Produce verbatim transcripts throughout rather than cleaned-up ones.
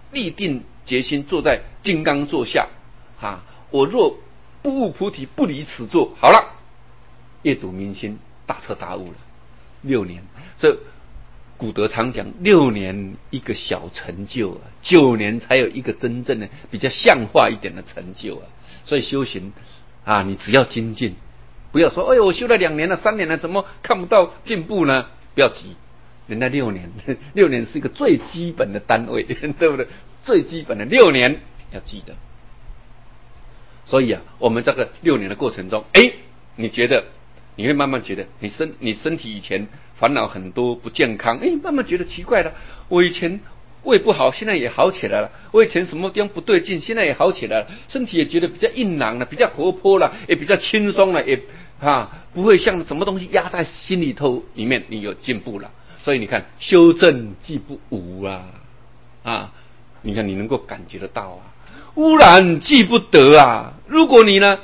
立定决心，坐在金刚座下，啊，我若不悟菩提，不离此座。好了，阅读明心，大彻大悟了。六年，所以古德常讲，六年一个小成就啊，九年才有一个真正的比较像化一点的成就啊。所以修行啊，你只要精进，不要说，哎呦，我修了两年了、三年了，怎么看不到进步呢？不要急，人家六年，六年是一个最基本的单位，对不对？最基本的六年要记得。所以啊，我们这个六年的过程中，哎，你觉得你会慢慢觉得你身你身体以前烦恼很多不健康，哎，慢慢觉得奇怪了。我以前胃不好，现在也好起来了。我以前什么地方不对劲，现在也好起来了。身体也觉得比较硬朗了，比较活泼了，也比较轻松了，也啊不会像什么东西压在心里头里面，你有进步了。所以你看，修正既不无啊啊，你看你能够感觉得到啊。污染既不得啊！如果你呢，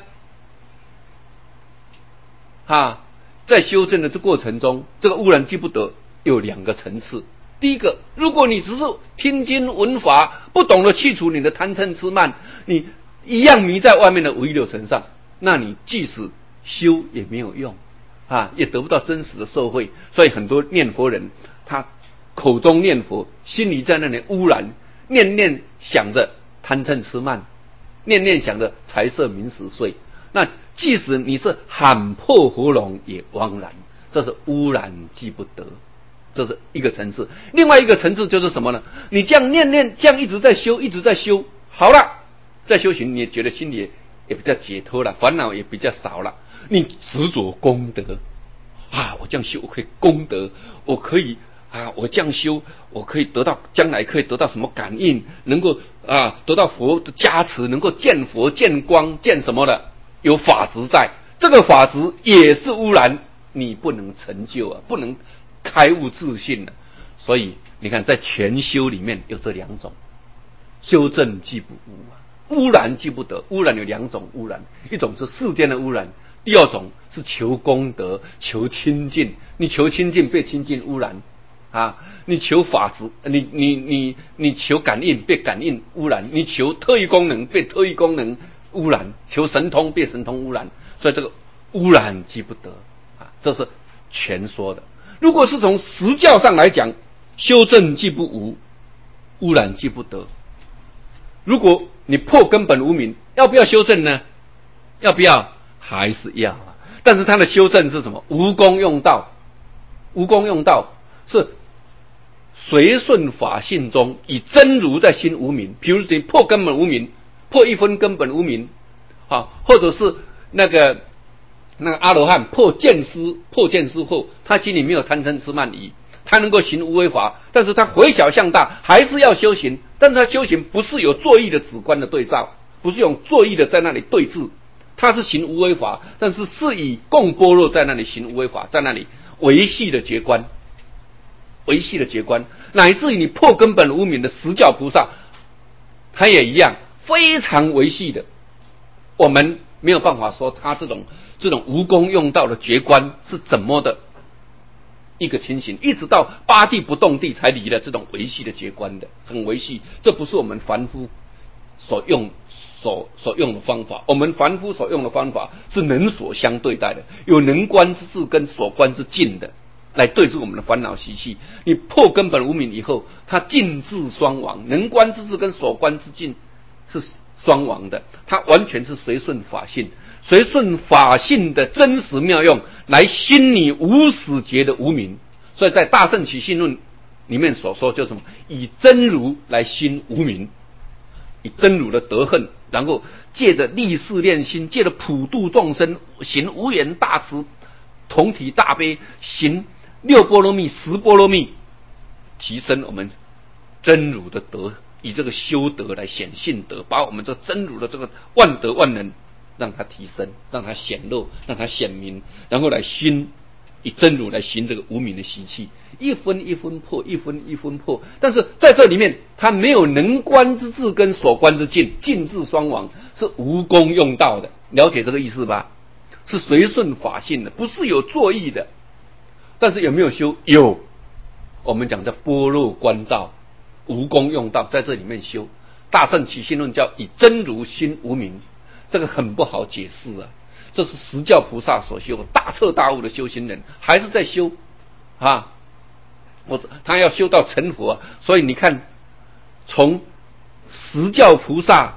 啊，在修正的这过程中，这个污染既不得有两个层次。第一个，如果你只是听经闻法，不懂得去除你的贪嗔痴慢，你一样迷在外面的五欲六尘上，那你即使修也没有用啊，也得不到真实的受惠。所以很多念佛人，他口中念佛，心里在那里污染，念念想着贪嗔痴慢，念念想着财色名食睡，那即使你是喊破喉咙也枉然，这是污染既不得，这是一个层次。另外一个层次就是什么呢？你这样念念，这样一直在修，一直在修，好了，在修行你也觉得心里 也, 也比较解脱了，烦恼也比较少了。你执着功德啊，我这样修我可以功德，我可以啊，我这样修，我可以得到将来可以得到什么感应，能够啊得到佛的加持，能够见佛见光见什么的，有法执在，这个法执也是污染，你不能成就啊，不能开悟自信了。所以你看，在全修里面有这两种，修正既不污啊，污染既不得。污染有两种污染，一种是世间的污染，第二种是求功德求清净。你求清净被清净污染啊，你求法执，你你你你求感应被感应污染，你求特异功能被特异功能污染，求神通被神通污染。所以这个污染既不得啊，这是全说的。如果是从实教上来讲，修正既不无，污染既不得。如果你破根本无明，要不要修正呢？要不要？还是要啊。但是它的修正是什么？无功用道。无功用道是随顺法性中，以真如在心无明。比如你破根本无明，破一分根本无明啊，或者是那个那个阿罗汉破见思，破见思后，他心里没有贪嗔痴慢疑，他能够行无为法，但是他回小向大，还是要修行。但是他修行不是有作意的止观的对照，不是用作意的在那里对峙，他是行无为法，但是是以共般若在那里行无为法，在那里维系的觉观，维系的觉观，乃至于你破根本无明的十教菩萨，他也一样非常维系的。我们没有办法说他这种这种无功用道的觉观是怎么的一个情形，一直到八地不动地才离了这种维系的觉观的，很维系。这不是我们凡夫所用所所用的方法，我们凡夫所用的方法是能所相对待的，有能观之智跟所观之境的，来对治我们的烦恼习气。你破根本无明以后，它境智双亡，能观之智跟所观之境是双亡的，它完全是随顺法性，随顺法性的真实妙用来心你无始劫的无明。所以在大乘起信论里面所说就是什么？以真如来心无明，以真如的德恨，然后借着立誓练心，借着普度众生，行无缘大慈，同体大悲，行六波罗蜜十波罗蜜，提升我们真如的德，以这个修德来显性德，把我们这真如的这个万德万能让它提升，让它显露，让它显明，然后来心以真如来行这个无明的习气，一分一分破，一分一分破。但是在这里面，它没有能观之智跟所观之境，境智双亡，是无功用道的。了解这个意思吧？是随顺法性的，不是有作意的。但是有没有修？有。我们讲叫般若观照， 无功用道，在这里面修。大圣起信论叫以真如心无明，这个很不好解释啊。这是十教菩萨所修，大彻大悟的修行人还是在修啊。我他要修到成佛、啊，所以你看，从十教菩萨，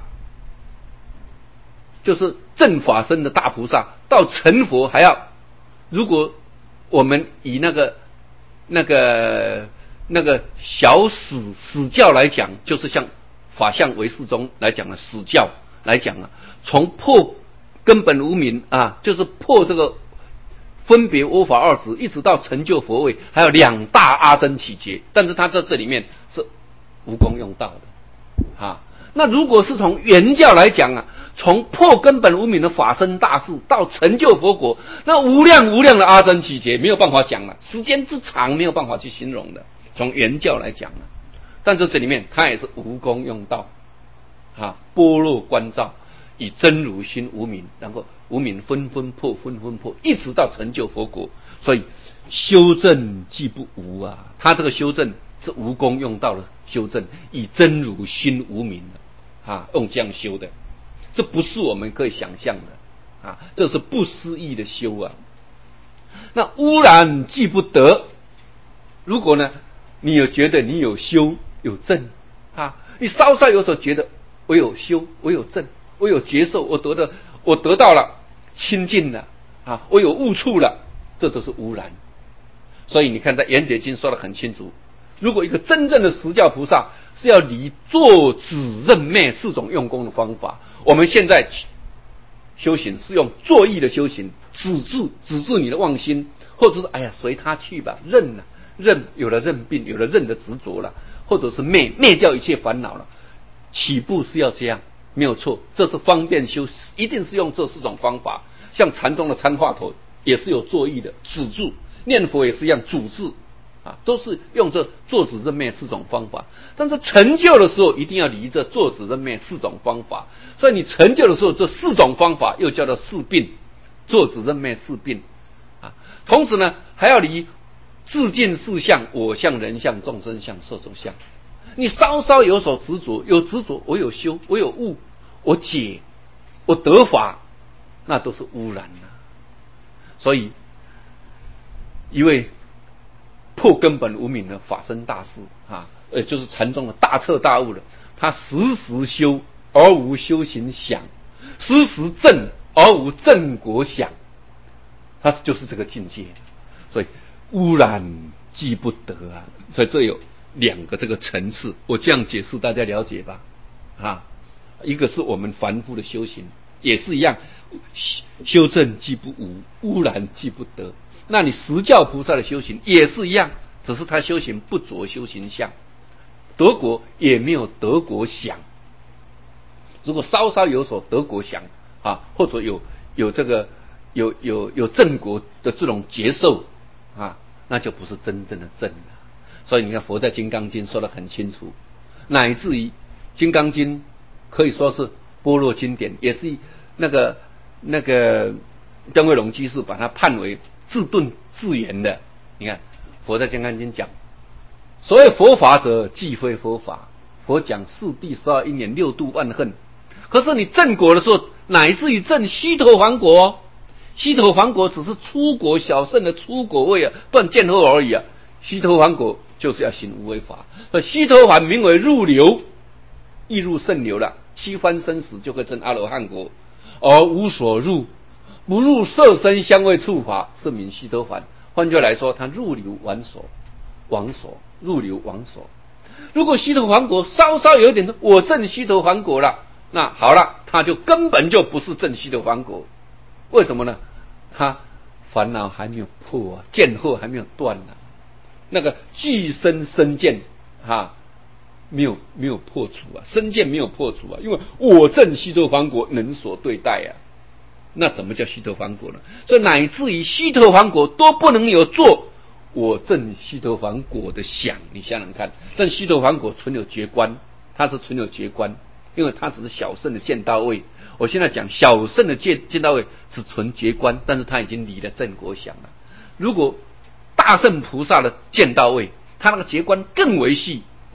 就是正法身的大菩萨，到成佛还要，如果我们以那个那个那个小史史教来讲，就是像法相唯识中来讲的史教来讲啊，从破根本无明啊，就是破这个分别我法二执，一直到成就佛位，还有两大阿僧祇劫，但是他在这里面是无功用道的啊。那如果是从原教来讲啊，从破根本无明的法身大事到成就佛果，那无量无量的阿僧祇劫没有办法讲了，时间之长没有办法去形容的。从原教来讲啊，但是这里面它也是无功用道啊，般若观照，以真如心无明，然后无明纷纷破，纷纷破，一直到成就佛果。所以修正既不无啊，他这个修正是无功用道的修正，以真如心无明啊，用这样修的，这不是我们可以想象的啊，这是不思议的修啊。那污染既不得，如果呢，你有觉得你有修有正啊，你稍稍有所觉得我有修，我有正，我有觉受，我得的我得到了清净了啊，我有悟处了，这都是污染。所以你看，在《圆觉经》说得很清楚，如果一个真正的十教菩萨是要离坐止认灭四种用功的方法，我们现在修行是用坐意的修行，止住止住你的妄心，或者是哎呀随他去吧，认了、啊、认有了认病，有了认的执着了，或者是灭灭掉一切烦恼了。起步是要这样，没有错，这是方便修，一定是用这四种方法。像禅宗的参话头也是有坐意的，止住；念佛也是一样，主治啊，都是用这坐止认灭四种方法。但是成就的时候，一定要离这坐止认灭四种方法。所以你成就的时候，这四种方法又叫做四病，坐止认灭四病啊。同时呢，还要离自尽四相，我相、人相、众生相、寿者相。你稍稍有所执着，有执着，我有修，我有悟，我解，我得法，那都是污染了。所以，一位破根本无明的法身大师啊，呃，就是禅宗的大彻大悟的，他时时修而无修行想，时时正而无正果想，他就是这个境界。所以污染既不得啊，所以这有两个这个层次，我这样解释大家了解吧啊。一个是我们凡夫的修行，也是一样，修正既不无，污染既不得。那你十教菩萨的修行也是一样，只是他修行不着修行相，得果也没有得果想。如果稍稍有所得果想啊，或者有有这个有有有正果的这种接受啊，那就不是真正的正了。所以你看，佛在《金刚经》说得很清楚，乃至于《金刚经》可以说是般若经典，也是那个那个灯会龙居士把它判为自顿自圆的。你看，佛在《金刚经》讲，所谓佛法者，既非佛法。佛讲四谛十二因缘，六度万恨。可是你正果的时候，乃至于正须陀洹果，须陀洹果只是初果小圣的初果位啊，断见后而已啊。须陀洹果就是要行无为法，所以须陀洹名为入流，亦入圣流了，七番生死就会证阿罗汉果，而无所入，不入色身香味触法，是名须陀洹。换句来说，他入流往所，往所入流往所。如果须陀洹果稍稍有一点说我证须陀洹果了，那好了，他就根本就不是证须陀洹果。为什么呢？他烦恼还没有破啊，见惑还没有断啊，那个具身身见啊，没有没有破除啊，身见没有破除啊，因为我证须陀洹果能所对待啊，那怎么叫须陀洹果呢？所以乃至于须陀洹果都不能有做我证须陀洹果的想，你想想看，但须陀洹果存有觉观，它是存有觉观，因为它只是小圣的见到位。我现在讲小圣的见见到位是存觉观，但是它已经离了正果想了。如果大圣菩萨的见到位，他那个觉观更为细，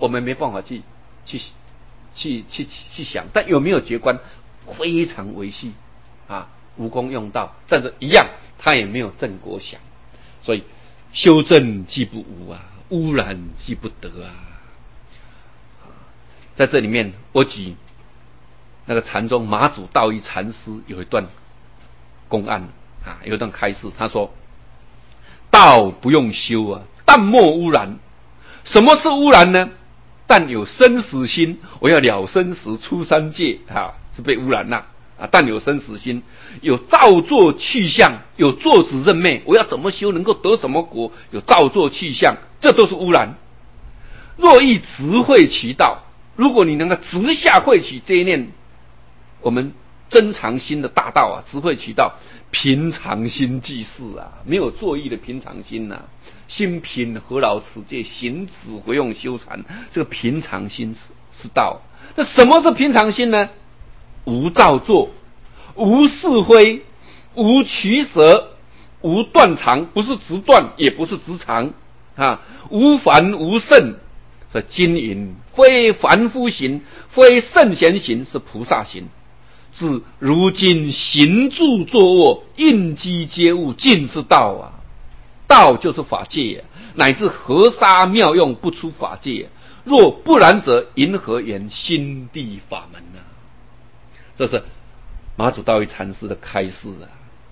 我们没办法去去去去去想，但有没有觉观非常维系啊，无功用道，但是一样他也没有正果想，所以修正既不无啊，污染既不得啊。在这里面我举那个禅宗马祖道一禅师有一段公案啊，有一段开示，他说道不用修啊，但莫污染。什么是污染呢？但有生死心，我要了生死出三界啊，是被污染了啊。但有生死心，有造作去向，有作止认昧，我要怎么修能够得什么果？有造作去向，这都是污染。若欲直会其道，如果你能够直下会起这一念，我们真常心的大道啊，直会其道，平常心即是啊，没有作意的平常心呐、啊。心平何劳此戒，行止不用修禅。这个平常心是是道。那什么是平常心呢？无造作，无是非，无取舍，无断常，不是直断，也不是直常啊，无凡无圣。所以经云：非凡夫行，非圣贤行，是菩萨行。是如今行住坐卧，应机皆悟，尽是道啊。道就是法界、啊，乃至河沙妙用不出法界、啊。若不然者，云何言心地法门呢、啊？这是马祖道一禅师的开示啊。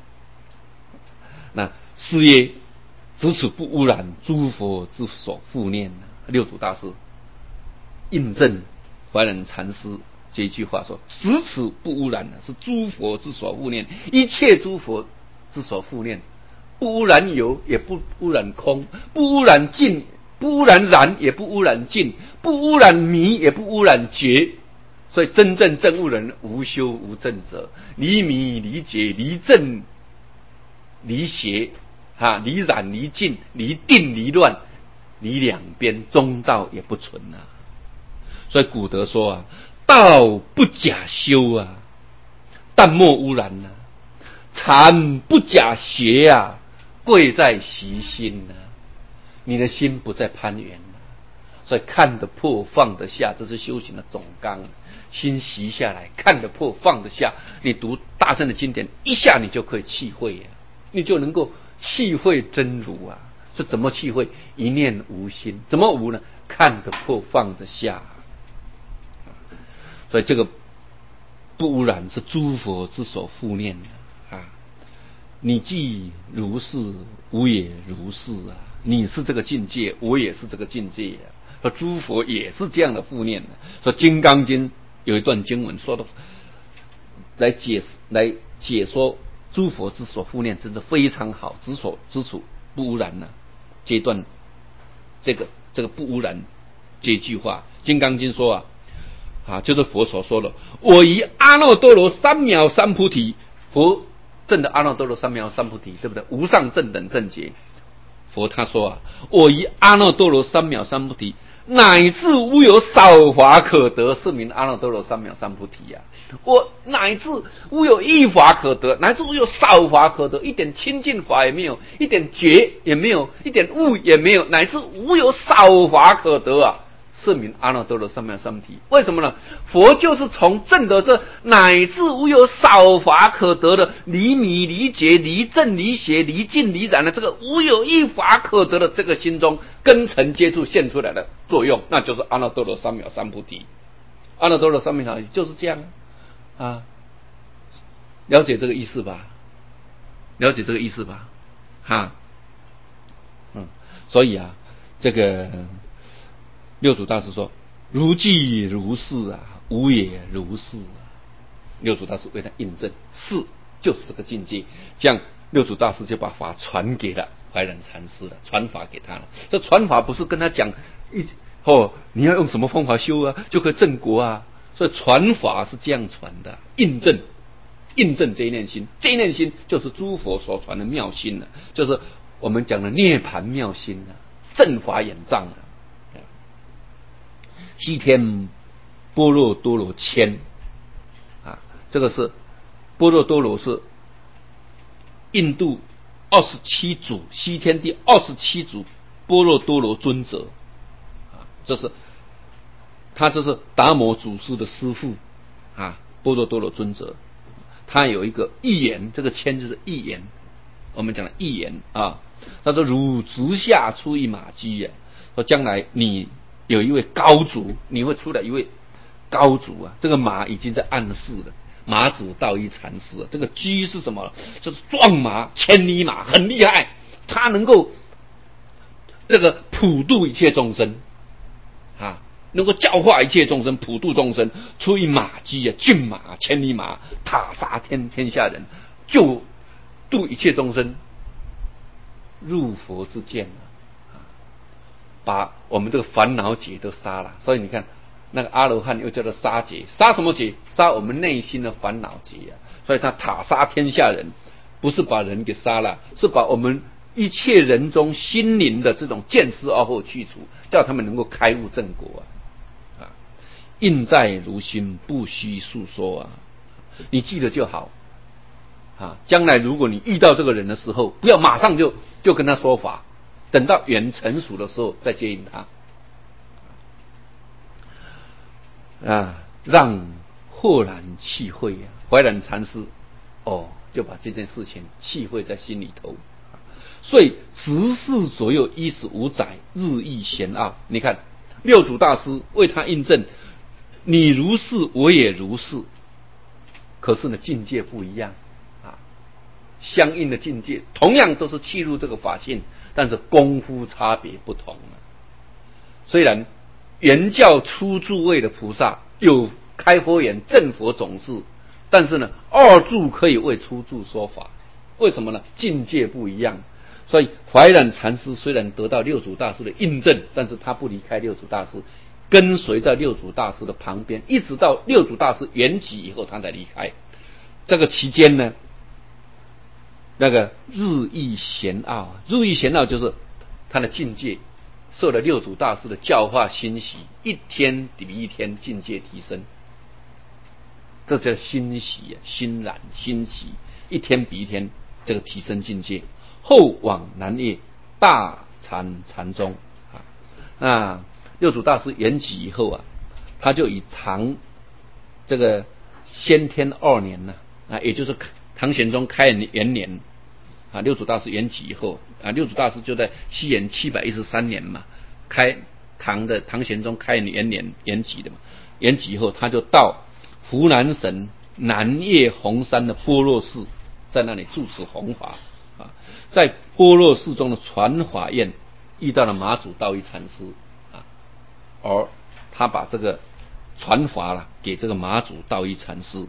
那是曰：只此不污染诸佛之所护念、啊、六祖大师印证怀忍禅师这一句话说：只此不污染、啊、是诸佛之所护念，一切诸佛之所护念。不污染有，也不污染空；不污染尽，不污染染，也不污染尽；不污染迷，也不污染觉。所以真正证悟人，无修无证者，离迷离觉离正离邪啊，离染离尽离定离乱，离两边中道也不存啊。所以古德说啊，道不假修啊，但莫污染啊；禅不假学啊，贵在习心啊。你的心不再攀缘啊，所以看得破放得下，这是修行的总纲。心习下来，看得破放得下，你读大乘的经典，一下你就可以契会啊，你就能够契会真如啊。是怎么契会？一念无心。怎么无呢？看得破放得下。所以这个不污染是诸佛之所护念的啊。你既如是，吾也如是啊。你是这个境界，我也是这个境界啊。说诸佛也是这样的护念的。说《金刚经》有一段经文说的，来解来解说诸佛之所护念，真的非常好。之所之处不污染呢、啊？这一段这个这个不污染这句话，《金刚经》说啊啊，就是佛所说的：我以阿耨多罗三藐三菩提，佛证的阿耨多罗三藐三菩提，对不对？无上正等正觉。佛他说啊，我以阿耨多罗三藐三菩提，乃至无有少法可得，是名阿耨多罗三藐三菩提呀、啊。我乃至无有一法可得，乃至无有少法可得，一点清净法也没有，一点觉也没有，一点悟也没有，乃至无有少法可得啊。是名阿耨多罗三藐三菩提。为什么呢？佛就是从证得这乃至无有少法可得的离迷离觉离正离邪离尽离染的这个无有一法可得的这个心中根尘接触现出来的作用，那就是阿耨多罗三藐三菩提。阿耨多罗三藐三菩提就是这样啊，了解这个意思吧？了解这个意思吧？哈，嗯，所以啊，这个六祖大师说：如即如是啊，无也如是啊。六祖大师为他印证，是就是这个境界。这样六祖大师就把法传给了怀忍禅师了，传法给他了。这传法不是跟他讲一哦，你要用什么方法修啊，就可以正果啊。所以传法是这样传的，印证印证这一念心，这一念心就是诸佛所传的妙心了、啊，就是我们讲的涅盘妙心了、啊，正法眼藏了、啊。西天般若多罗千啊，这个是般若多罗是印度二十七祖西天第二十七祖般若多罗尊者啊，这是他就是达摩祖师的师父啊，般若多罗尊者。他有一个预言，这个签就是预言，我们讲的预言啊。他说：“汝直下出一马驹呀，说将来你有一位高祖，你会出来一位高祖啊。这个马已经在暗示了，马祖道一禅师啊。这个驹是什么？就是壮马，千里马，很厉害，他能够这个普度一切众生啊。”能够教化一切众生，普度众生，出一马驹啊，骏马，千里马，踏杀天天下人，救度一切众生，入佛之见啊，把我们这个烦恼结都杀了。所以你看，那个阿罗汉又叫做杀劫，杀什么劫？杀我们内心的烦恼劫啊。所以他踏杀天下人，不是把人给杀了，是把我们一切人中心灵的这种见思傲惑去除，叫他们能够开悟正果啊。印在如心，不须述说啊！你记得就好啊。将来如果你遇到这个人的时候，不要马上就就跟他说法，等到缘成熟的时候再接引他啊。让豁然契会啊，怀然禅师哦，就把这件事情契会在心里头。所以直世左右一十五载，日益玄奥。你看六祖大师为他印证。你如是，我也如是，可是呢，境界不一样啊，相应的境界，同样都是契入这个法性，但是功夫差别不同了。虽然原教初住位的菩萨有开佛眼证佛种子，但是呢，二住可以为初住说法，为什么呢？境界不一样。所以怀然禅师虽然得到六祖大师的印证，但是他不离开六祖大师。跟随在六祖大师的旁边，一直到六祖大师圆寂以后，他才离开。这个期间呢，那个日益玄奥，日益玄奥就是他的境界受了六祖大师的教化欣喜，一天比一天境界提升，这叫欣喜啊，欣然欣喜，一天比一天这个提升境界。后往南谒大禅禅宗啊，那。六祖大师圆寂以后啊，他就以唐这个先天二年呢啊，也就是唐玄宗开元年啊，六祖大师圆寂以后啊，六祖大师就在西元七百一十三年嘛，开唐的唐玄宗开元年圆寂的嘛，圆寂以后他就到湖南省南岳红山的般若寺，在那里住持弘法啊，在般若寺中的传法院遇到了马祖道一禅师。而他把这个传法了给这个马祖道一禅师，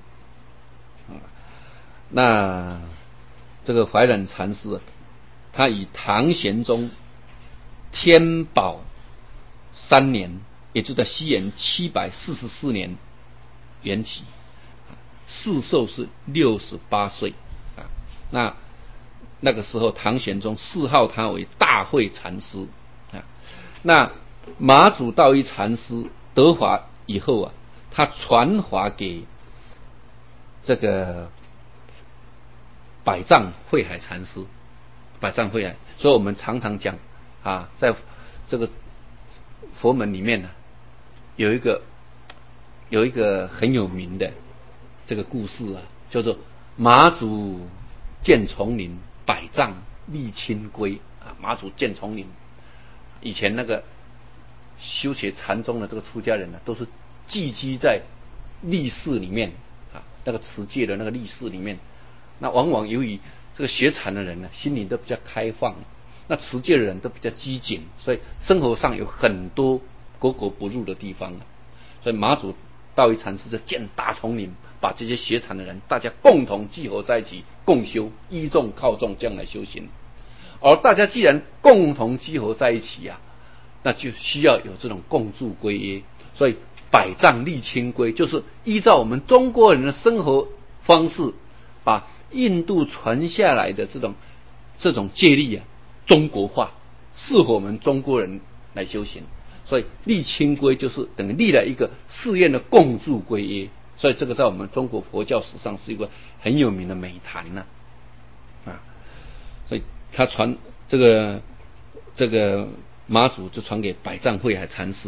那这个怀然禅师，他以唐玄宗天宝三年，也就在西元七百四十四年圆寂，世寿是六十八岁啊。那那个时候，唐玄宗谥号他为大慧禅师啊。那马祖道一禅师得法以后啊，他传法给这个百丈慧海禅师，百丈慧海。所以我们常常讲啊，在这个佛门里面呢、啊，有一个有一个很有名的这个故事啊，叫做马祖见丛林，百丈立清规啊。马祖见丛林，以前那个修学禅宗的这个出家人呢、啊，都是寄居在立寺里面啊，那个持戒的那个立寺里面。那往往由于这个学禅的人呢，心灵都比较开放，那持戒的人都比较机警，所以生活上有很多格格不入的地方。所以马祖道一禅师就建大丛林，把这些学禅的人大家共同聚合在一起，共修，依众靠众这样来修行。而大家既然共同集合在一起啊，那就需要有这种共住规约。所以百丈立清规，就是依照我们中国人的生活方式，把印度传下来的这种这种戒律啊中国化，适合我们中国人来修行。所以立清规就是等于立了一个寺院的共住规约。所以这个在我们中国佛教史上是一个很有名的美谈呢、啊。啊，所以他传这个这个马祖就传给百丈慧海禅师。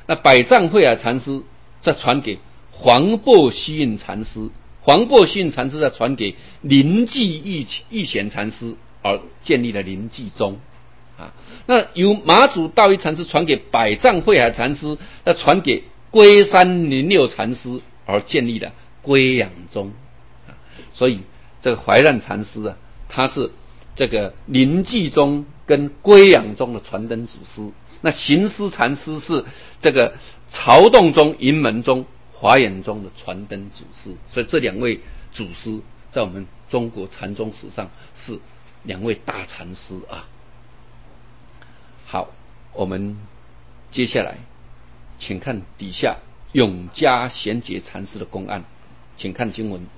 那百丈慧海禅师再传给黄檗虚印禅师，黄檗虚印禅师再传给临济义义贤禅师，而建立了临济宗。啊，那由马祖道一禅师传给百丈慧海禅师，再传给龟山灵六禅师，而建立了龟养宗。啊，所以这个怀让禅师啊，他是这个临济宗跟龟养宗的传灯祖师。那行思禅师是这个曹洞宗、云门宗、华严宗的传灯祖师。所以这两位祖师在我们中国禅宗史上是两位大禅师啊。好，我们接下来请看底下永嘉贤节禅师的公案，请看经文。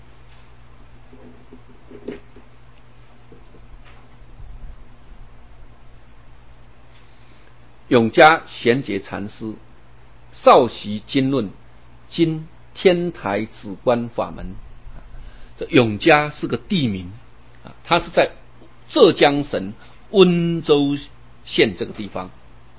永嘉贤节禅师少习经论，今天台止观法门。这永嘉是个地名，它是在浙江省温州县这个地方，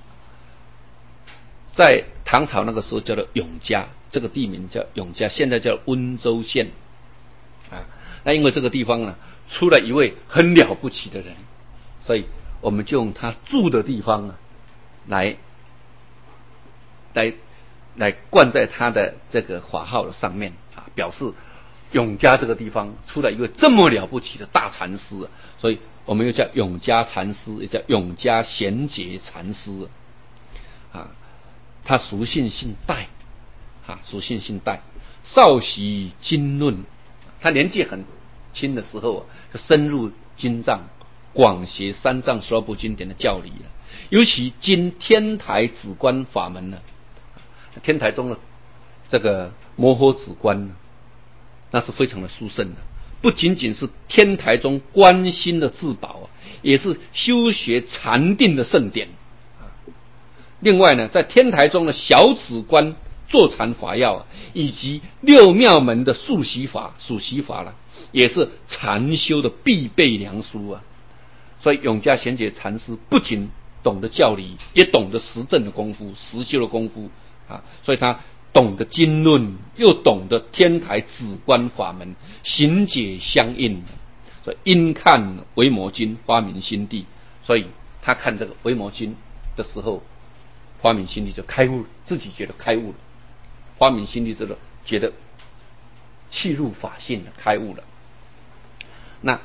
在唐朝那个时候叫做永嘉，这个地名叫永嘉，现在叫温州县啊。那因为这个地方呢，出了一位很了不起的人，所以我们就用他住的地方啊，来来来冠在他的这个法号的上面啊，表示永嘉这个地方出了一位这么了不起的大禅师啊，所以我们又叫永嘉禅师，也叫永嘉贤节禅师啊。他俗姓姓戴啊，俗姓姓戴，少习经论。他年纪很轻的时候啊，就深入经藏，广学三藏十二部经典的教理了。尤其经天台止观法门呢，天台中的这个摩诃止观呢，那是非常的殊胜的。不仅仅是天台中观心的至宝啊，也是修学禅定的圣典。另外呢，在天台中的小止观坐禅法要啊，以及六妙门的数习法、数习法了，也是禅修的必备良书啊。所以永嘉贤节禅师不仅懂得教理，也懂得实证的功夫、实修的功夫啊，所以他懂得经论，又懂得天台止观法门，行解相应。所以因看维摩经发明心地，所以他看这个维摩经的时候，发明心地就开悟了，自己觉得开悟了。发明心地这个觉得契入法性了，开悟了。那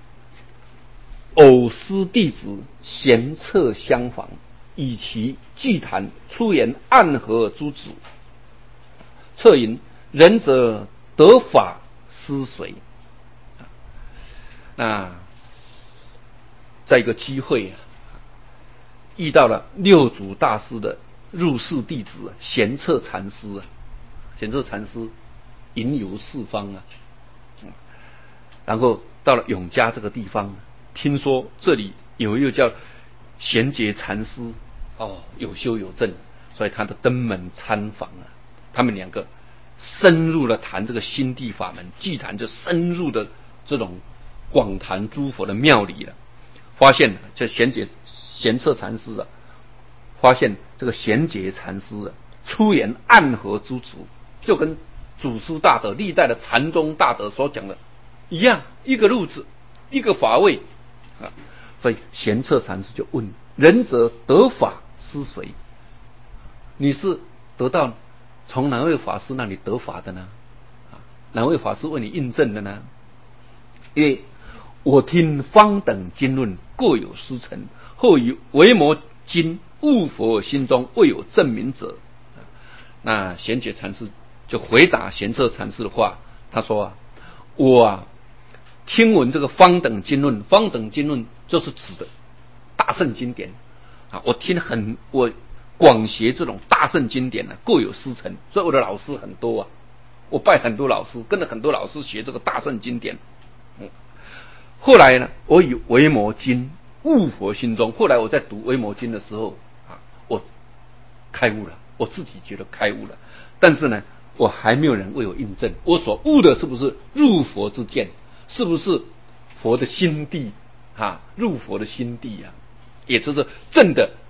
偶师弟子闲策相访，以其具谈出言暗合诸子。策云：仁者得法思随。那在一个机会啊，遇到了六祖大师的入室弟子啊，贤策禅师啊。贤策禅师云游四方啊，然后到了永嘉这个地方，听说这里有一个叫贤节禅师哦，有修有证，所以他的登门参访啊。他们两个深入了谈这个心地法门，既谈就深入的这种广谈诸佛的妙理了。发现这贤节贤策禅师啊，发现这个贤节禅师啊，出言暗合诸祖，就跟祖师大德历代的禅宗大德所讲的一样，一个路子，一个法位啊。所以贤策禅师就问：仁者得法思谁？你是得到从哪位法师那里得法的呢？啊，哪位法师为你印证的呢？因为我听方等经论各有师承，后以维摩经悟佛心中未有证明者。那贤节禅师就回答贤策禅师的话，他说啊，我啊听闻这个方等经论，方等经论就是指的大圣经典啊，我听很我广学这种大圣经典呢、啊，各有师承，所以我的老师很多啊，我拜很多老师，跟着很多老师学这个大圣经典。嗯，后来呢，我以维摩经悟佛心中，后来我在读维摩经的时候啊，我开悟了，我自己觉得开悟了，但是呢，我还没有人为我印证，我所悟的是不是入佛之见，是不是佛的心地啊？入佛的心地啊，也就是正的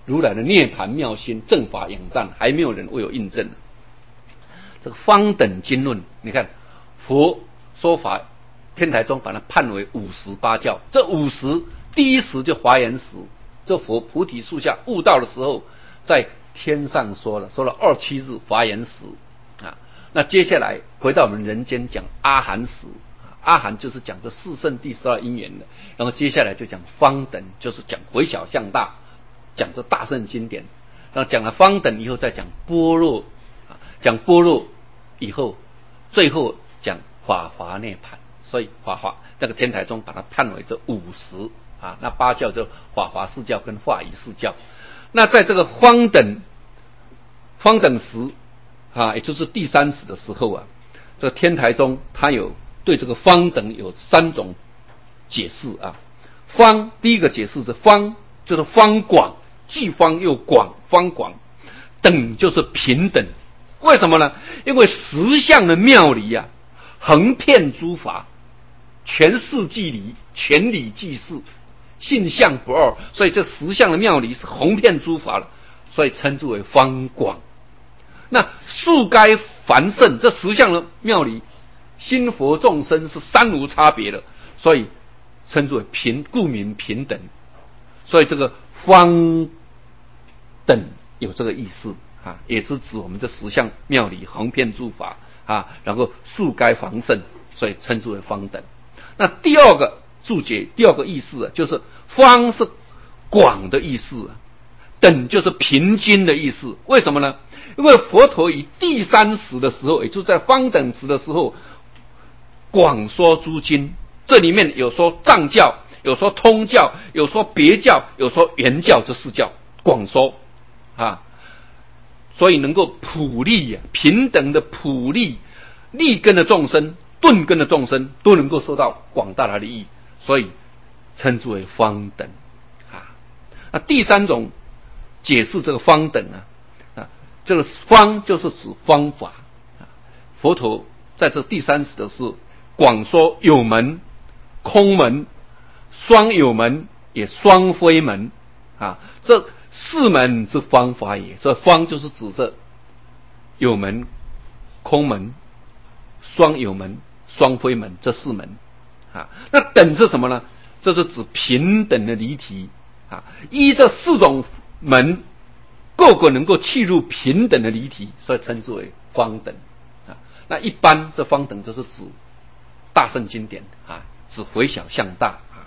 如来的涅槃妙心正法仰赞，还没有人为我印证。这个方等经论，你看佛说法，天台宗把它判为五十八教。这五十第一时就华严时，这佛菩提树下悟道的时候，在天上说了，说了二七日华严时啊。那接下来回到我们人间讲阿含时，阿含就是讲这四圣谛十二因缘的，然后接下来就讲方等，就是讲回小向大，讲这大圣经典。然后讲了方等以后，再讲般若，讲般若以后，最后讲法华涅槃。所以法华这个天台宗把它判为这五十啊，那八教就法华四教跟化仪四教。那在这个方等方等时啊，也就是第三时的时候啊，这个天台宗它有对这个方等有三种解释啊。方第一个解释是方就是方广，既方又广，方广。等就是平等，为什么呢？因为实相的妙理啊，横遍诸法，全事即理，全理即事，性相不二，所以这实相的妙理是横遍诸法了，所以称之为方广。那数该凡圣，这实相的妙理，心佛众生是三无差别的，所以称之为平，故名平等。所以这个方等有这个意思啊，也是指我们的实相妙理横遍诸法啊，然后数该凡圣，所以称之为方等。那第二个注解，第二个意思啊，就是方是广的意思啊，等就是平均的意思。为什么呢？因为佛陀以第三时的时候，也就是在方等时的时候，广说诸经，这里面有说藏教，有说通教，有说别教，有说原教，这四教广说啊，所以能够普利啊，平等的普利，利根的众生、顿根的众生都能够受到广大的利益，所以称之为方等啊。那第三种解释这个方等啊，啊，这个方就是指方法啊。佛陀在这第三时的是广说有门、空门、双有门，也双非门啊，这四门之方法也。这方就是指这有门、空门、双有门、双非门这四门啊。那等是什么呢？这是指平等的离体啊。依这四种门，个个能够契入平等的离体，所以称之为方等啊。那一般这方等就是指大圣经典啊，指回小向大啊。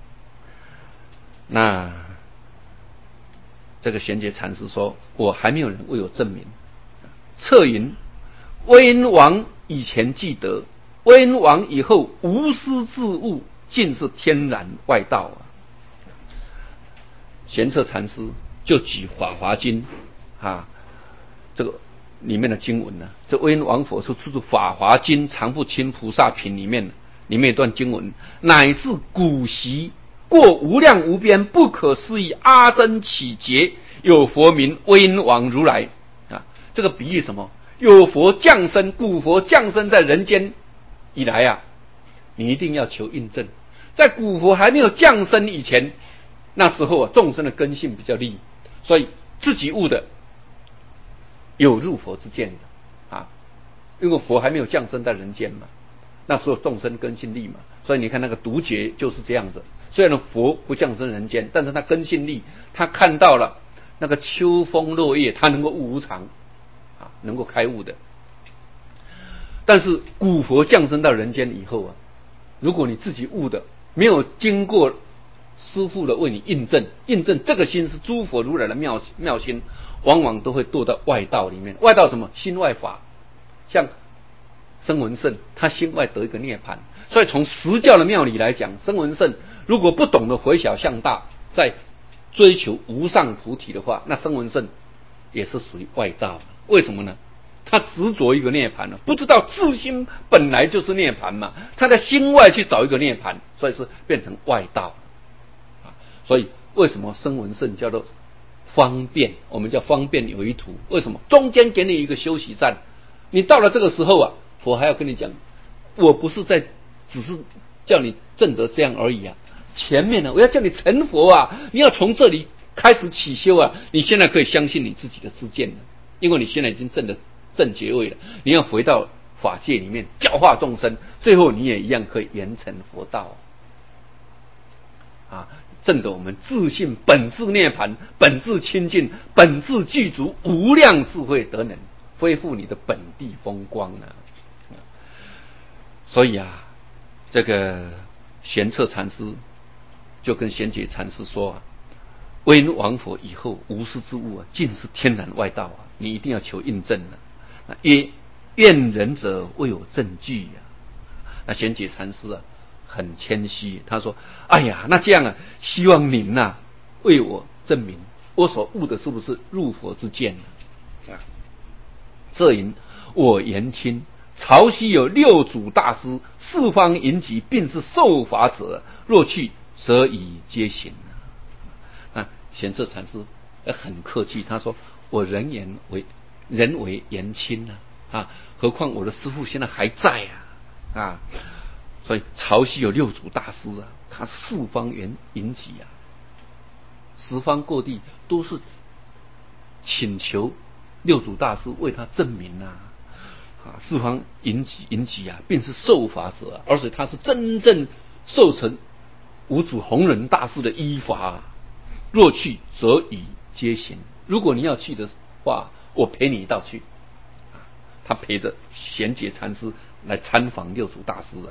那这个玄觉禅师说，我还没有人为我证明。策云：威恩王以前记得，威恩王以后无师自悟，尽是天然外道啊。玄策禅师就举《法华经》啊，这个里面的经文呢、啊，这威恩王佛是出自《法华经》常不轻菩萨品里面，里面一段经文，乃至古习过无量无边不可思议阿僧祇劫，有佛名威恩王如来啊。这个比喻什么？有佛降生，古佛降生在人间以来啊，你一定要求印证。在古佛还没有降生以前，那时候啊，众生的根性比较利，所以自己悟的有入佛之见的啊，因为佛还没有降生在人间嘛，那时候众生根性利嘛，所以你看那个独觉就是这样子。虽然佛不降生人间，但是他根性利，他看到了那个秋风落叶，他能够悟无常啊，能够开悟的。但是古佛降生到人间以后啊，如果你自己悟的，没有经过师父的为你印证，印证这个心是诸佛如来的妙妙心，往往都会堕到外道里面。外道什么？心外法，像声闻圣，他心外得一个涅槃。所以从实教的妙理来讲，声闻圣如果不懂得回小向大，在追求无上菩提的话，那声闻圣也是属于外道。为什么呢？他执着一个涅槃了，不知道自心本来就是涅槃嘛，他在心外去找一个涅槃，所以是变成外道啊。所以为什么声闻圣叫做方便？我们叫方便有一途。为什么？中间给你一个休息站，你到了这个时候啊，佛还要跟你讲，我不是在只是叫你证得这样而已啊，前面呢，我要叫你成佛啊，你要从这里开始起修啊，你现在可以相信你自己的知见了，因为你现在已经证了正觉位了。你要回到法界里面教化众生，最后你也一样可以圆成佛道啊！证得我们自信本自涅槃，本自清净，本自具足无量智慧德能，恢复你的本地风光啊！所以啊，这个玄策禅师就跟玄觉禅师说啊，为人亡佛以后，无师之物啊，尽是天然外道啊，你一定要求印证啊。曰愿仁者未有证据啊。那玄觉禅师啊，很谦虚，他说：“哎呀，那这样啊，希望您呐、啊、为我证明，我所悟的是不是入佛之见呢？”啊，这云我言听。潮汐有六祖大师，四方云集，并是受法者。若去，则以皆行。啊，玄策禅师很客气，他说：“我人言为人为言轻啊，啊，何况我的师父现在还在啊，啊，所以潮汐有六祖大师啊，他四方云云集啊，十方各地都是请求六祖大师为他证明啊。”啊，四方云集云集啊，并是受法者啊，而且他是真正受成五祖弘忍大师的依法啊。若去，则与皆行。如果你要去的话，我陪你一道去。啊，他陪着玄觉禅师来参访六祖大师啊。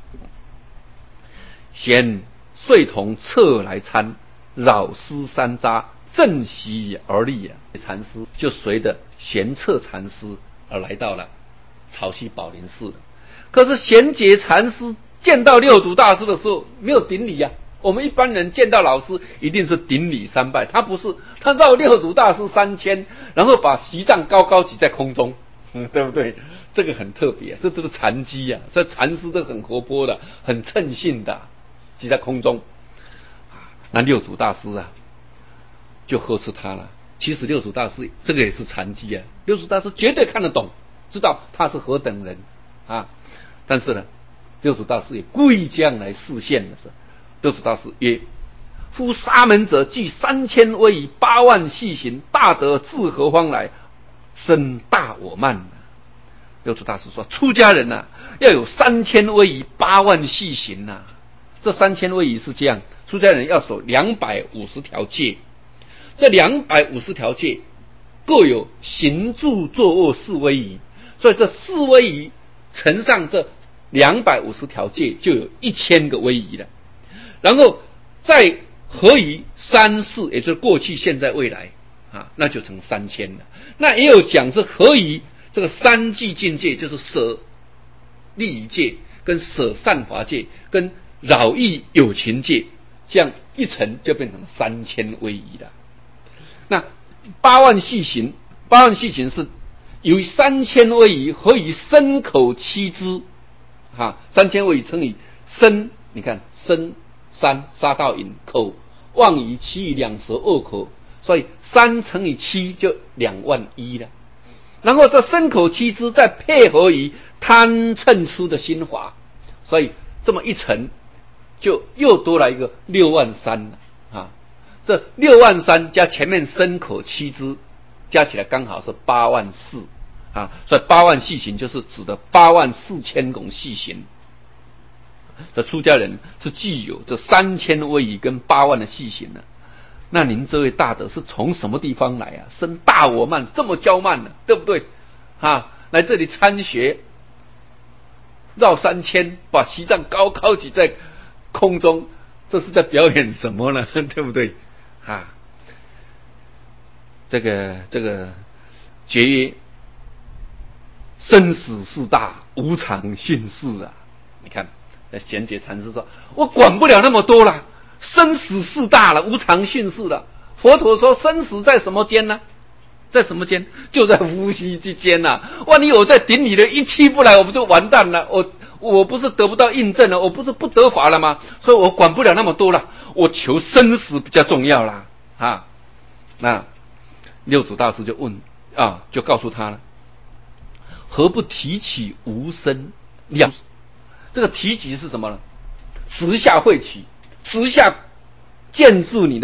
先遂同侧来参，扰师山楂，正席而立啊。禅师就随着玄策禅师而来到了潮汐宝林寺了。可是玄觉禅师见到六祖大师的时候，没有顶礼啊。我们一般人见到老师一定是顶礼三拜，他不是，他绕六祖大师三千，然后把席杖高高举在空中，嗯，对不对？这个很特别，这都是禅机啊。所以禅师都很活泼的，很称性的，举在空中。那六祖大师啊，就呵斥他了。其实六祖大师这个也是禅机啊，六祖大师绝对看得懂，知道他是何等人啊。但是呢，六祖大师也故将来示现的是，六祖大师曰：“夫沙门者具三千威仪，八万细行，大德自何方来？身大我慢。”六祖大师说：“出家人呐、啊，要有三千威仪，八万细行呐、啊。这三千威仪是这样，出家人要守两百五十条戒，这两百五十条戒各有行住坐卧四威仪，所以这四威仪乘上这两百五十条戒，就有一千个威仪了。然后再合于三世，也就是过去、现在、未来啊，那就成三千了。那也有讲是合于这个三际境界，就是舍利益戒、跟舍善法戒、跟扰益有情戒，这样一乘就变成三千威仪了。那八万细行，八万细行是由于三千威仪合于身口七支，哈，三千威仪乘以身，你看身三杀到引，口望于七于两舌二口，所以三乘以七就两万一了。然后这身口七支再配合于贪嗔痴的心法，所以这么一乘就又多了一个六万三了啊！这六万三加前面身口七支，加起来刚好是八万四啊！所以八万细行就是指的八万四千种细行。这出家人是具有这三千威仪跟八万的细行呢、啊。那您这位大德是从什么地方来啊？身大我慢，这么骄慢呢、啊，对不对？啊，来这里参学，绕三千，把席杖高高举在空中，这是在表演什么呢？对不对？啊，这个这个诀曰：生死事大，无常迅逝啊！你看，那贤觉禅师说：“我管不了那么多了，生死事大了，无常迅逝了。”佛陀说：“生死在什么间呢？在什么间？就在呼吸之间呐、啊！万一我在顶你的一气不来，我不就完蛋了？我我不是得不到印证了，我不是不得法了吗？所以我管不了那么多了，我求生死比较重要啦啊！”那六祖大师就问啊，就告诉他了：“何不提起无生了？”这个提起是什么呢？直下会起，直下建筑你的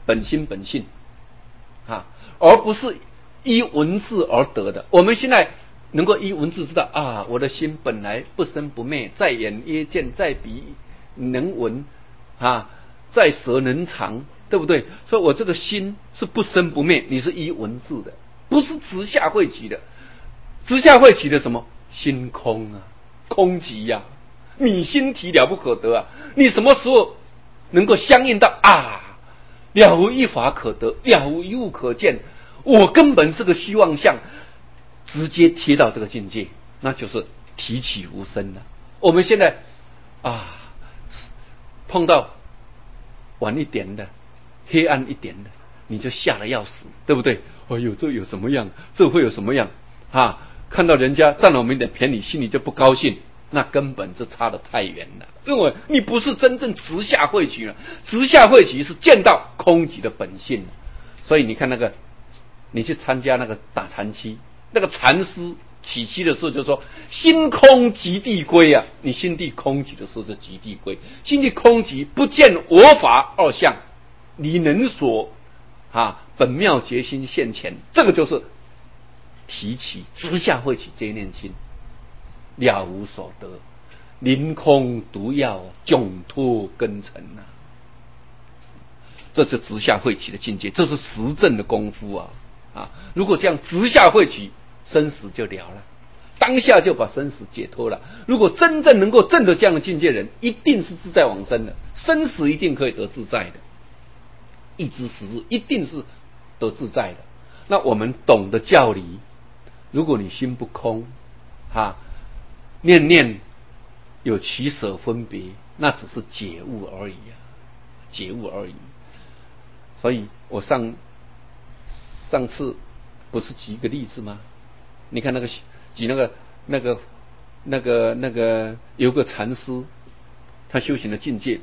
本心本性啊，而不是依文字而得的。我们现在能够依文字知道啊，我的心本来不生不灭，在眼曰见，在鼻能闻啊，在舌能尝，对不对？所以我这个心是不生不灭，你是依文字的，不是直下慧起的。直下慧起的什么？心空啊，空寂呀、啊，你心体了不可得啊！你什么时候能够相应到啊？了无一法可得，了无一物可见，我根本是个虚妄相，直接贴到这个境界，那就是提起无声了。我们现在啊，碰到晚一点的、黑暗一点的，你就吓得要死，对不对？哎呦，这有什么样？这会有什么样啊？看到人家占了我们一点便宜，心里就不高兴，那根本是差得太远了。因为你不是真正直下慧起了，直下慧起是见到空寂的本性。所以你看那个，你去参加那个打禅期，那个禅师起期的时候就说心空即地归啊，你心地空寂的时候就即地归，心地空寂不见我法二相，你能所啊本妙觉心现前，这个就是提起直下慧起这一念心，了无所得，凌空独要，迥脱根尘啊！这是直下慧起的境界，这是实证的功夫啊！啊，如果这样直下慧起，生死就了了，当下就把生死解脱了。如果真正能够证得这样的境界人，一定是自在往生的，生死一定可以得自在的，一知时日一定是得自在的。那我们懂得教理。如果你心不空，哈，念念有取舍分别，那只是解悟而已啊，解悟而已。所以我上上次不是举一个例子吗？你看那个举那个那个那个那个有个禅师，他修行的境界，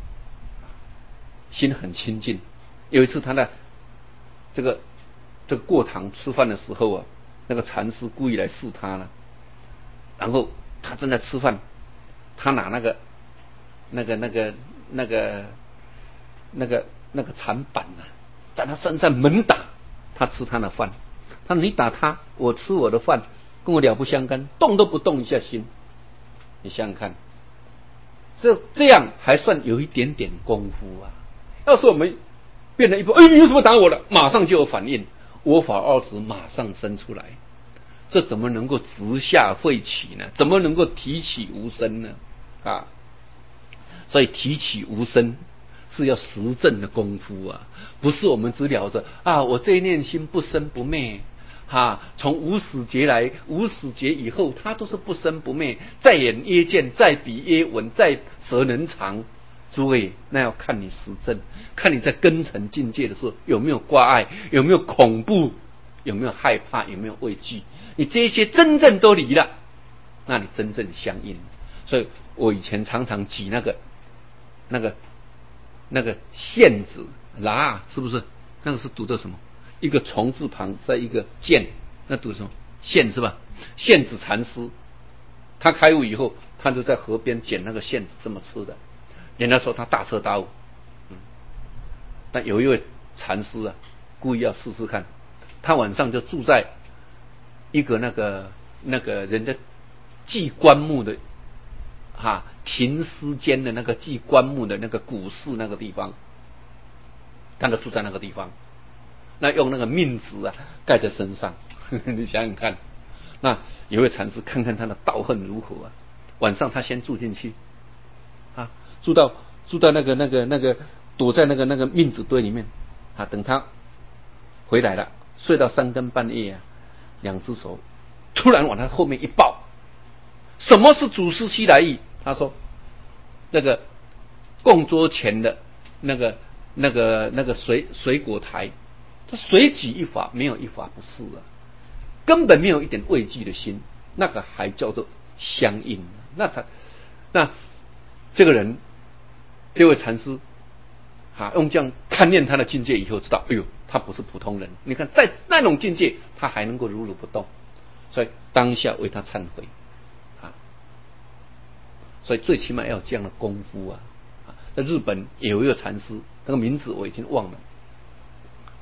心很清净。有一次他呢，这个这个过堂吃饭的时候啊。那个禅师故意来试他了，然后他正在吃饭，他拿那个那个那个那个那个那个禅板啊，在他身上猛打，他吃他的饭。他说你打他，我吃我的饭，跟我了不相干，动都不动一下心。你想想看，这这样还算有一点点功夫啊。要是我们变成一步，哎，你为什么打我了？马上就有反应。我法二执马上生出来，这怎么能够直下慧起呢？怎么能够提起无声呢？啊，所以提起无声是要实证的功夫啊，不是我们只了着啊，我这一念心不生不灭，哈、啊，从无始劫来，无始劫以后，它都是不生不灭，在眼曰见，在鼻曰闻，在舌能尝。诸位，那要看你实证，看你在根尘境界的时候有没有挂碍，有没有恐怖，有没有害怕，有没有畏惧。你这些真正都离了，那你真正相应。所以我以前常常举那个那个那个线子啦，是不是？那个是读的什么？一个虫字旁，在一个剑，那读什么？线是吧？线子禅师，他开悟以后，他就在河边捡那个线子这么吃的。人家说他大彻大悟，嗯，但有一位禅师啊，故意要试试看，他晚上就住在一个那个那个人家祭棺木的哈、啊、停尸间的那个祭棺木的那个古寺那个地方，他就住在那个地方，那用那个命纸啊盖在身上，呵呵，你想想看，那有一位禅师看看他的道行如何啊，晚上他先住进去啊。住到住到那个那个那个躲在那个那个命纸堆里面啊，等他回来了，睡到三更半夜啊，两只手突然往他后面一抱。什么是祖师西来意？他说那个供桌前的那个那个那个水水果台，他随举一法，没有一法不是啊，根本没有一点畏惧的心，那个还叫做相应，那才那这个人。这位禅师啊，用这样看念他的境界以后，知道，哎呦，他不是普通人。你看，在那种境界，他还能够如如不动，所以当下为他忏悔啊。所以最起码要有这样的功夫啊。啊，在日本有一个禅师，那个名字我已经忘了，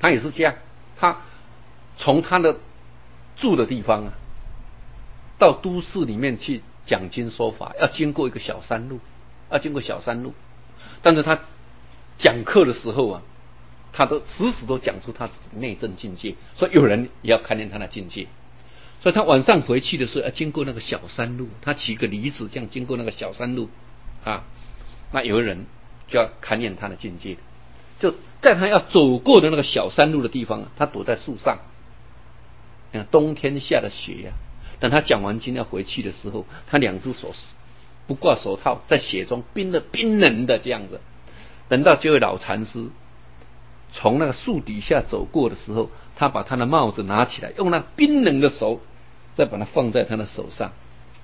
他也是这样，他从他的住的地方啊，到都市里面去讲经说法，要经过一个小山路，要经过小山路，但是他讲课的时候啊，他都时时都讲出他自己内证境界，所以有人也要看见他的境界。所以他晚上回去的时候要经过那个小山路，他骑个驴子这样经过那个小山路啊，那有人就要看见他的境界，就在他要走过的那个小山路的地方，他躲在树上，冬天下的雪呀、啊。等他讲完经要回去的时候，他两只手不挂手套，在雪中冰的冰冷的这样子。等到这位老禅师从那个树底下走过的时候，他把他的帽子拿起来，用那冰冷的手再把它放在他的手上。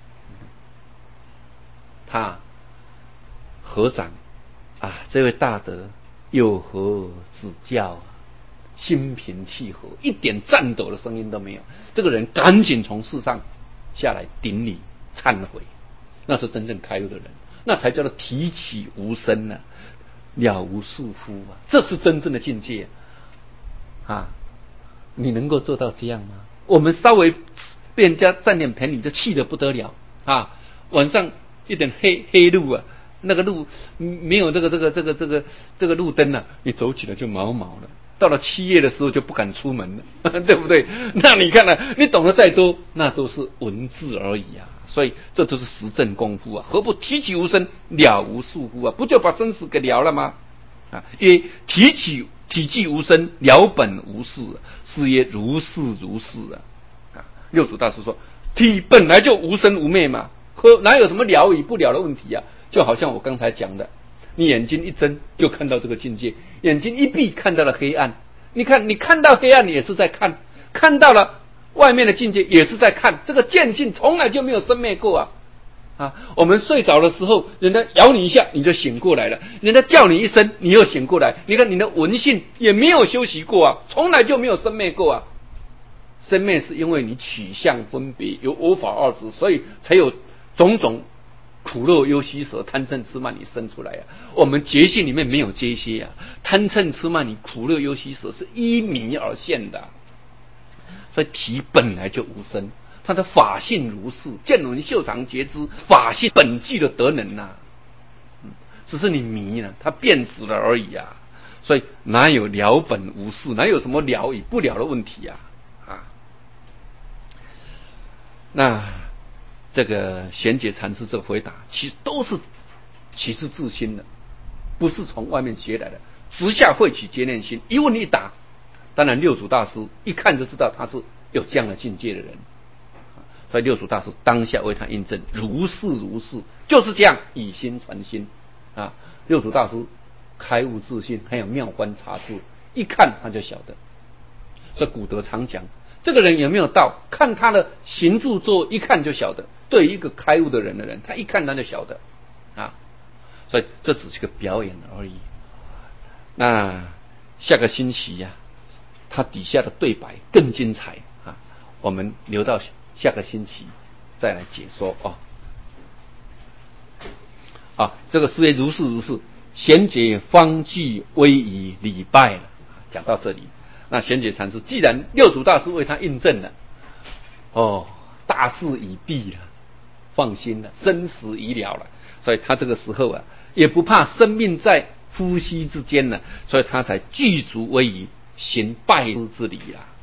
他合掌啊，这位大德有何指教啊？心平气和，一点颤抖的声音都没有。这个人赶紧从树上下来顶礼忏悔，那是真正开悟的人，那才叫做提起无声啊，了无束缚啊，这是真正的境界啊！你能够做到这样吗？我们稍微被人家占点便宜就气得不得了啊！晚上一点黑黑路啊，那个路没有这个这个这个这个这个路灯啊，你走起来就毛毛了。到了七月的时候就不敢出门了，对不对？那你看啊，你懂得再多，那都是文字而已啊。所以这都是实证功夫啊，何不提起无声，了无束缚啊？不就把生死给了了吗？啊，因为提起体寂无声，了本无事，是曰如是如是啊。啊，六祖大师说，体本来就无生无灭嘛，和哪有什么了与不了的问题啊？就好像我刚才讲的。你眼睛一睁就看到这个境界，眼睛一闭看到了黑暗。你看，你看到黑暗，你也是在看；看到了外面的境界，也是在看。这个见性从来就没有生灭过啊！啊，我们睡着的时候，人家咬你一下，你就醒过来了；人家叫你一声，你又醒过来。你看你的闻性也没有休息过啊，从来就没有生灭过啊。生灭是因为你取向分别，有我法二执，所以才有种种。苦乐忧喜舍贪嗔痴慢你生出来啊！我们觉性里面没有这些啊，贪嗔痴慢你苦乐忧喜舍是依迷而现的，所以体本来就无生，它的法性如是，见闻嗅尝觉知，法性本具的德能呐、啊嗯，只是你迷了，它变质了而已啊！所以哪有了本无事，哪有什么了与不了的问题啊？啊，那。这个贤解禅师这个回答，其实都是起自自心的，不是从外面学来的。直下慧起觉念心，一问一答。当然，六祖大师一看就知道他是有这样的境界的人，所以六祖大师当下为他印证，如是如是，就是这样，以心传心啊。六祖大师开悟自信，很有妙观察智，一看他就晓得。所以古德常讲，这个人有没有道，看他的行住坐，一看就晓得。对于一个开悟的人的人，他一看他就晓得啊，所以这只是个表演而已。那下个星期呀、啊，他底下的对白更精彩啊，我们留到下个星期再来解说哦。啊，这个是谓如是如是，贤解方具威仪礼拜了。讲到这里，那贤解禅师既然六祖大师为他印证了，哦，大事已毕了。放心了，生死已了了，所以他这个时候啊，也不怕生命在呼吸之间了，所以他才具足威仪，行拜师之礼啊。